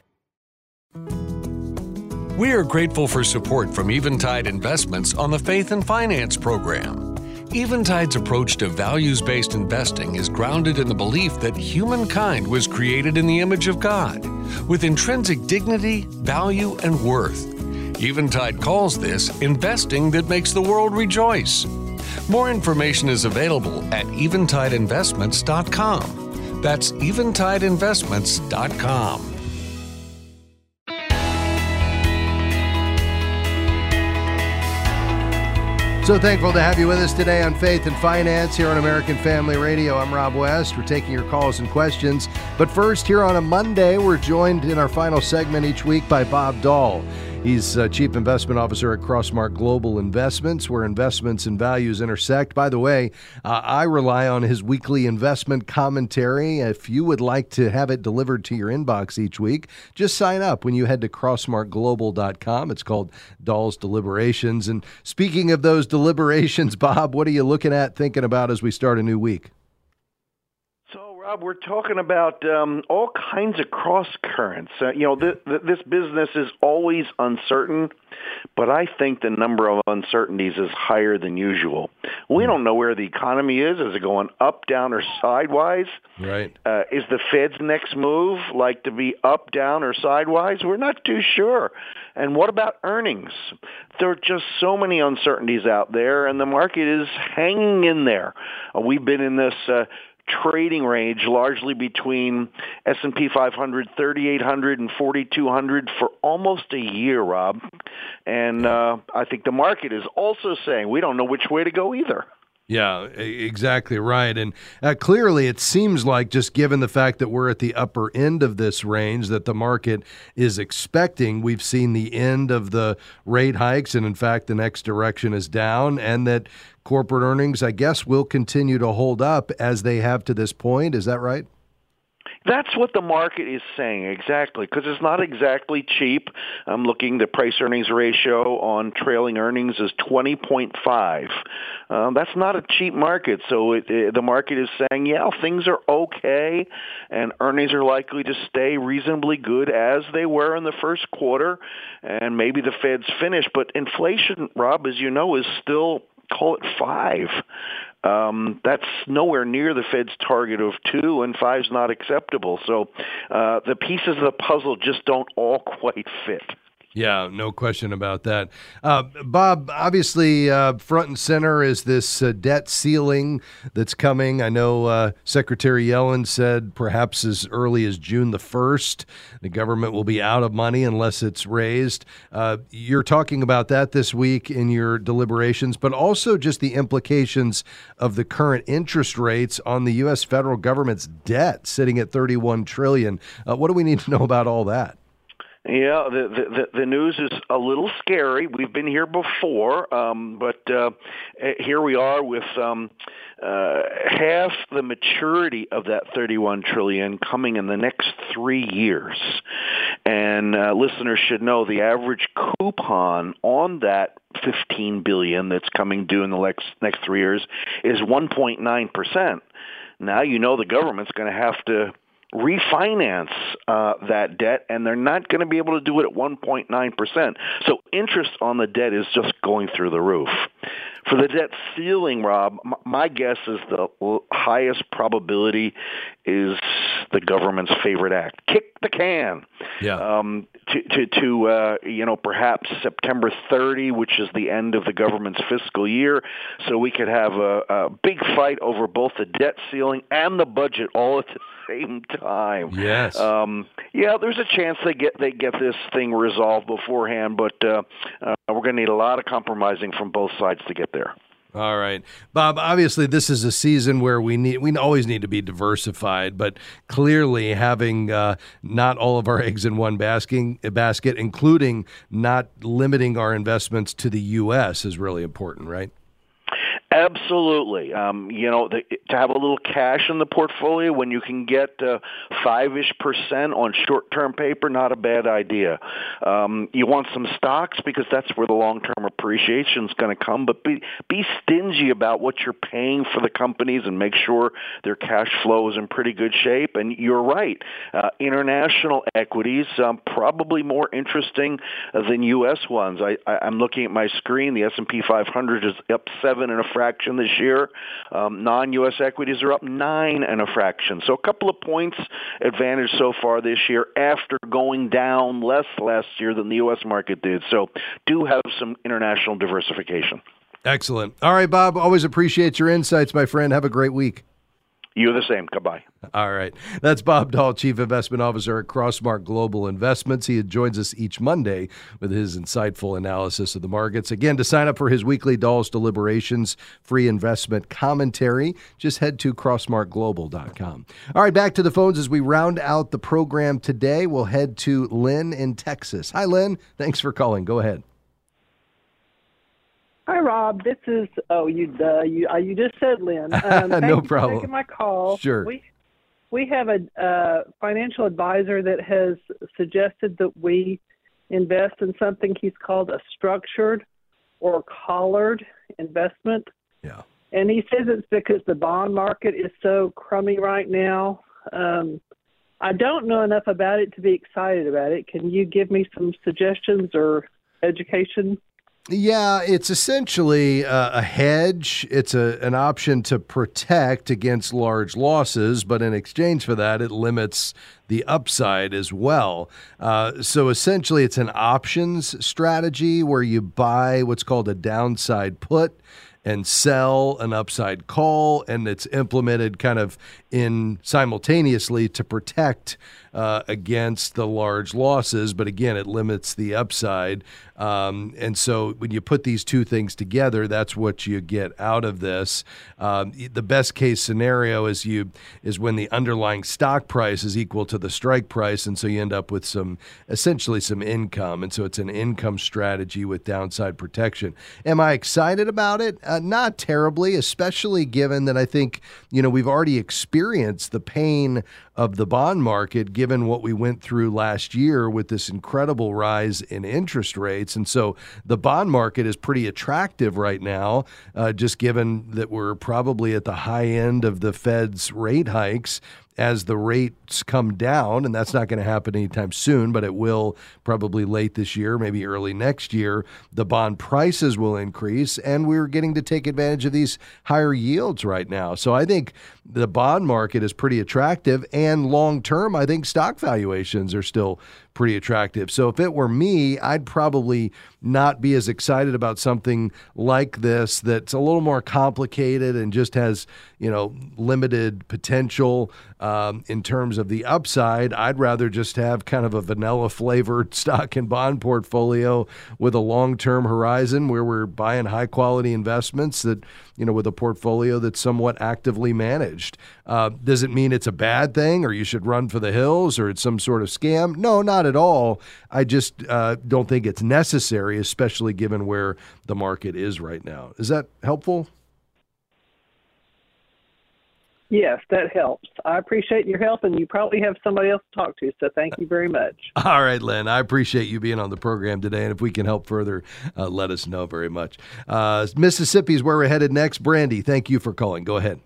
We are grateful for support from Eventide Investments on the Faith and Finance program. Eventide's approach to values-based investing is grounded in the belief that humankind was created in the image of God, with intrinsic dignity, value, and worth. Eventide calls this investing that makes the world rejoice. More information is available at eventide investments dot com. That's eventide investments dot com. So thankful to have you with us today on Faith and Finance here on American Family Radio. I'm Rob West. We're taking your calls and questions. But first, here on a Monday, we're joined in our final segment each week by Bob Dahl. He's uh, Chief Investment Officer at Crossmark Global Investments, where investments and values intersect. By the way, uh, I rely on his weekly investment commentary. If you would like to have it delivered to your inbox each week, just sign up when you head to crossmark global dot com. It's called Dahl's Deliberations. And speaking of those deliberations, Bob, what are you looking at, thinking about as we start a new week? Rob, we're talking about um, all kinds of cross currents. Uh, you know, th- th- this business is always uncertain, but I think the number of uncertainties is higher than usual. We don't know where the economy is. Is it going up, down, or sidewise? Right. Uh, is the Fed's next move like to be up, down, or sidewise? We're not too sure. And what about earnings? There are just so many uncertainties out there, and the market is hanging in there. Uh, we've been in this Uh, trading range largely between S and P five hundred, thirty-eight hundred, and forty-two hundred for almost a year, Rob. And uh, I think the market is also saying we don't know which way to go either. Yeah, exactly right. And uh, clearly it seems like, just given the fact that we're at the upper end of this range that the market is expecting, we've seen the end of the rate hikes, and in fact the next direction is down, and that corporate earnings, I guess, will continue to hold up as they have to this point. Is that right? That's what the market is saying, exactly, because it's not exactly cheap. I'm looking, the price-earnings ratio on trailing earnings is twenty point five. Uh, that's not a cheap market, so it, it, the market is saying, yeah, things are okay, and earnings are likely to stay reasonably good as they were in the first quarter, and maybe the Fed's finished. But inflation, Rob, as you know, is still, call it five. Um, that's nowhere near the Fed's target of two, and five's not acceptable. So uh, the pieces of the puzzle just don't all quite fit. Yeah, no question about that. Uh, Bob, obviously uh, front and center is this uh, debt ceiling that's coming. I know uh, Secretary Yellen said perhaps as early as June the first, the government will be out of money unless it's raised. Uh, you're talking about that this week in your deliberations, but also just the implications of the current interest rates on the U S federal government's debt sitting at thirty-one trillion dollars. Uh, what do we need to know about all that? Yeah, the, the the news is a little scary. We've been here before, um, but uh, here we are with um, uh, half the maturity of that thirty-one trillion dollars coming in the next three years. And uh, listeners should know the average coupon on that fifteen billion dollars that's coming due in the next next three years is one point nine percent. Now you know the government's going to have to refinance uh, that debt, and they're not going to be able to do it at one point nine percent. So interest on the debt is just going through the roof. For the debt ceiling, Rob, my guess is the highest probability is the government's favorite act: kick the can. Yeah. Um, to to, to uh, you know, perhaps September thirtieth, which is the end of the government's fiscal year, so we could have a, a big fight over both the debt ceiling and the budget all at the same time. Yes. Um, yeah, there's a chance they get they get this thing resolved beforehand, but uh, uh, we're going to need a lot of compromising from both sides to get there. All right, Bob, obviously this is a season where we need we always need to be diversified, but clearly having uh, not all of our eggs in one basket, basket, including not limiting our investments to the U S is really important, right? Absolutely. Um, you know, the, to have a little cash in the portfolio when you can get uh, five-ish percent on short-term paper, not a bad idea. Um, you want some stocks because that's where the long-term appreciation is going to come, but be, be stingy about what you're paying for the companies and make sure their cash flow is in pretty good shape. And you're right. Uh, international equities, um, probably more interesting than U S ones. I, I, I'm looking at my screen. The S and P five hundred is up seven and a fraction this year. Um, non-U S equities are up nine and a fraction. So a couple of points advantage so far this year after going down less last year than the U S market did. So do have some international diversification. Excellent. All right, Bob, always appreciate your insights, my friend. Have a great week. You're the same. Goodbye. All right. That's Bob Dahl, Chief Investment Officer at Crossmark Global Investments. He joins us each Monday with his insightful analysis of the markets. Again, to sign up for his weekly Dahl's Deliberations free investment commentary, just head to crossmark global dot com. All right, back to the phones as we round out the program today. We'll head to Lynn in Texas. Hi, Lynn. Thanks for calling. Go ahead. Hi, Rob. This is, oh, you uh, you, uh, you just said Lynn. Um, thank no you problem. for taking my call. Sure. We, we have a uh, financial advisor that has suggested that we invest in something he's called a structured or collared investment. Yeah. And he says it's because the bond market is so crummy right now. Um, I don't know enough about it to be excited about it. Can you give me some suggestions or education? Yeah, it's essentially uh, a hedge. It's a an option to protect against large losses, but in exchange for that, it limits the upside as well. Uh, so essentially, it's an options strategy where you buy what's called a downside put and sell an upside call, and it's implemented kind of in simultaneously to protect uh, against the large losses. But again, it limits the upside. Um, and so when you put these two things together, that's what you get out of this. Um, the best case scenario is you is when the underlying stock price is equal to to the strike price, and so you end up with some essentially some income, and so it's an income strategy with downside protection. Am I excited about it? Uh, not terribly, especially given that I think, you know, we've already experienced the pain of the bond market, given what we went through last year with this incredible rise in interest rates. And so the bond market is pretty attractive right now, uh, just given that we're probably at the high end of the Fed's rate hikes. As the rates come down, and that's not going to happen anytime soon, but it will probably late this year, maybe early next year, the bond prices will increase, and we're getting to take advantage of these higher yields right now. So I think the bond market is pretty attractive, and long-term, I think stock valuations are still pretty attractive. So if it were me, I'd probably not be as excited about something like this that's a little more complicated and just has, you know, limited potential um, in terms of the upside. I'd rather just have kind of a vanilla flavored stock and bond portfolio with a long-term horizon where we're buying high quality investments that, you know, with a portfolio that's somewhat actively managed. Uh, does it mean it's a bad thing or you should run for the hills or it's some sort of scam? No, not at all. I just uh, don't think it's necessary, especially given where the market is right now. Is that helpful? Yes, that helps. I appreciate your help, and you probably have somebody else to talk to, so thank you very much. All right, Lynn, I appreciate you being on the program today, and if we can help further, uh, let us know very much. Uh, Mississippi is where we're headed next. Brandy, thank you for calling. Go ahead.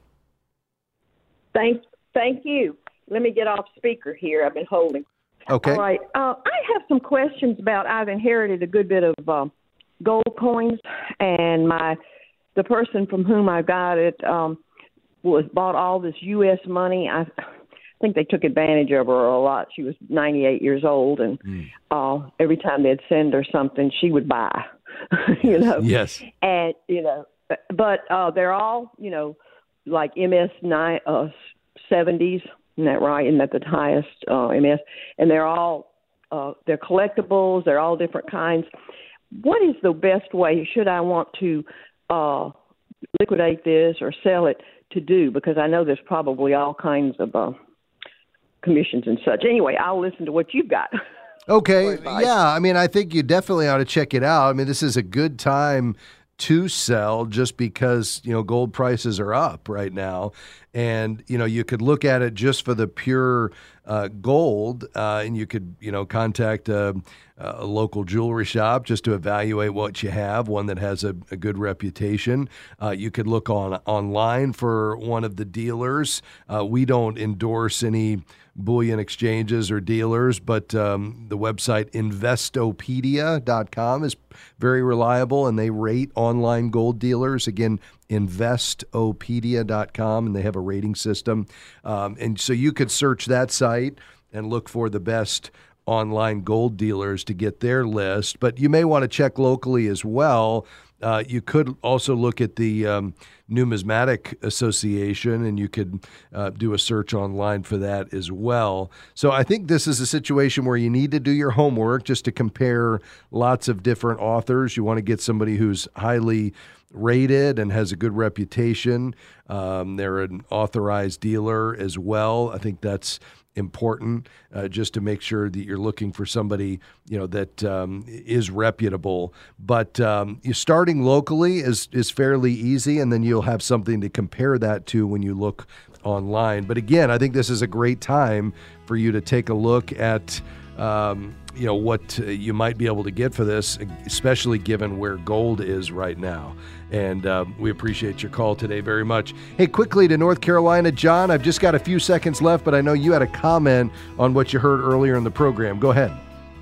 Thank, thank you. Let me get off speaker here. I've been holding. Okay. All right. Uh, I have some questions about. I've inherited a good bit of uh, gold coins, and my the person from whom I got it um, was bought all this U S money. I think they took advantage of her a lot. She was ninety-eight years old, and mm. uh, every time they'd send her something, she would buy. you know. Yes. And you know, but uh, they're all you know like M S nine uh, seventies. Isn't that right? Isn't that the highest uh, M S? And they're all uh, they're collectibles. They're all different kinds. What is the best way? Should I want to uh, liquidate this or sell it to do? Because I know there's probably all kinds of uh, commissions and such. Anyway, I'll listen to what you've got. Okay. Yeah. I mean, I think you definitely ought to check it out. I mean, this is a good time to sell just because, you know, gold prices are up right now. And, you know, you could look at it just for the pure uh, gold uh, and you could, you know, contact a, a local jewelry shop just to evaluate what you have, one that has a, a good reputation. Uh, you could look on online for one of the dealers. Uh, we don't endorse any bullion exchanges or dealers, but um, the website investopedia dot com is very reliable, and they rate online gold dealers. Again, investopedia dot com, and they have a rating system. Um, and so you could search that site and look for the best online gold dealers to get their list. But you may want to check locally as well. Uh, you could also look at the um, Numismatic Association, and you could uh, do a search online for that as well. So I think this is a situation where you need to do your homework just to compare lots of different authors. You want to get somebody who's highly rated and has a good reputation. Um, they're an authorized dealer as well. I think that's important uh, just to make sure that you're looking for somebody, you know, that um, is reputable. But um, you starting locally is is fairly easy, and then you'll have something to compare that to when you look online. But again, I think this is a great time for you to take a look at um, you know, what uh, you might be able to get for this, especially given where gold is right now. And uh, we appreciate your call today very much. Hey, quickly to North Carolina, John, I've just got a few seconds left, but I know you had a comment on what you heard earlier in the program. Go ahead.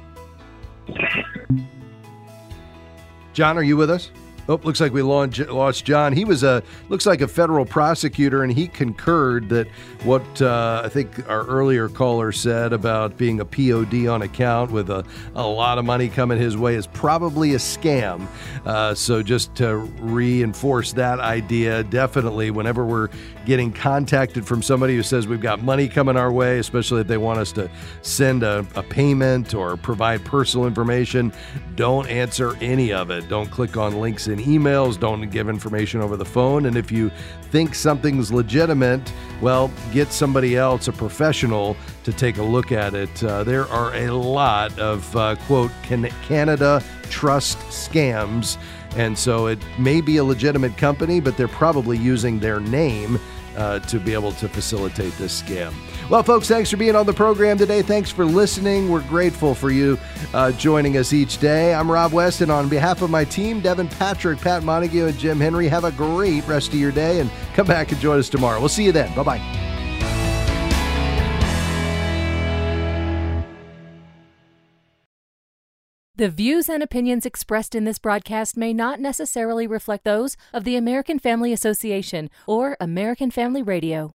John, are you with us? Oh, looks like we lost John. He was a, looks like a federal prosecutor, and he concurred that what uh, I think our earlier caller said about being a P O D on account with a, a lot of money coming his way is probably a scam. Uh, so just to reinforce that idea, definitely whenever we're getting contacted from somebody who says we've got money coming our way, especially if they want us to send a, a payment or provide personal information, don't answer any of it. Don't click on links in in emails. Don't give information over the phone. And if you think something's legitimate, well, get somebody else, a professional, to take a look at it. Uh, there are a lot of, uh, quote, Can- Canada Trust scams. And so it may be a legitimate company, but they're probably using their name uh, to be able to facilitate this scam. Well, folks, thanks for being on the program today. Thanks for listening. We're grateful for you uh, joining us each day. I'm Rob West, and on behalf of my team, Devin Patrick, Pat Montague, and Jim Henry, have a great rest of your day, and come back and join us tomorrow. We'll see you then. Bye-bye. The views and opinions expressed in this broadcast may not necessarily reflect those of the American Family Association or American Family Radio.